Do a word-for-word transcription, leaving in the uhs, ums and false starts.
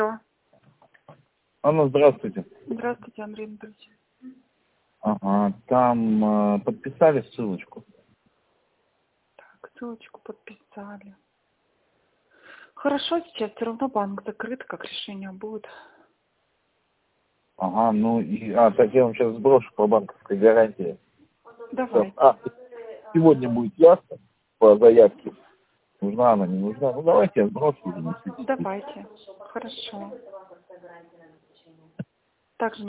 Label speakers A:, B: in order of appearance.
A: Анна, здравствуйте.
B: Здравствуйте, Андрей Анатольевич.
A: Ага, там э, подписали ссылочку.
B: Так, ссылочку подписали. Хорошо, сейчас все равно банк закрыт, как решение будет.
A: Ага, ну и... А, так я вам сейчас сброшу по банковской гарантии.
B: Давай.
A: А, сегодня будет ясно по заявке. Нужна она, не нужна. Ну давайте я сброшу уже.
B: Давайте. Хорошо. Также